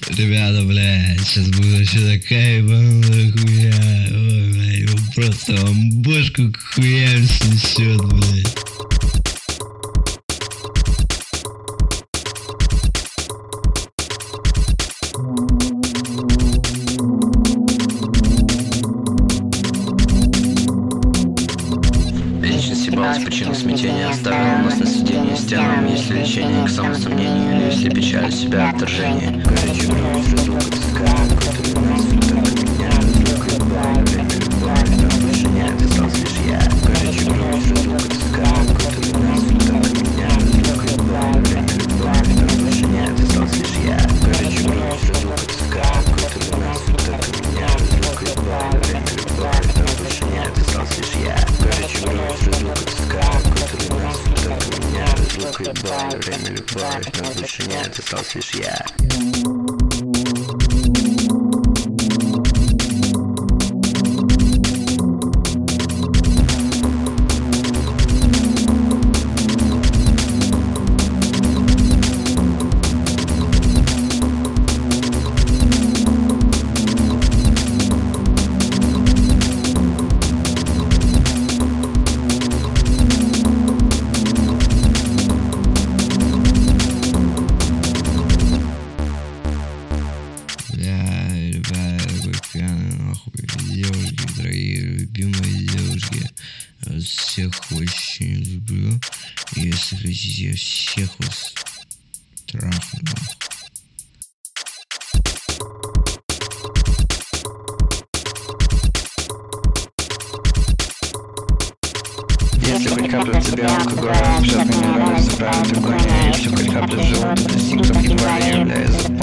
Ребята, блядь, сейчас будет вообще такая ебаная хуйня. Ой, блядь, он просто вам бошку к хуям снесет, блядь. Личность ебалась, причина смятения оставила нас на сиденье стенам. Если лечение к самосомнению, или если печаль себя отторжение. Горячий груз, разлука, тоска, который нас так меня разлука, но больше нет, остался лишь я. Горячий груз, разлука, тоска, который нас так меня разлука, но больше нет, остался лишь я. Горячий груз, разлука, тоска, который нас так меня разлука, но больше нет, остался лишь я. Горячий груз, разлука, тоска, который нас так меня разлука, время любовь, но больше нет, остался лишь я. Девушки, дорогие, любимые девушки, я вас всех очень люблю. Если хотите, я всех вас трахну. Если хоть капля в тебе алкоголя, все мне нравится, правда, такой не. Если хоть капля живота, достиг, то ебали является.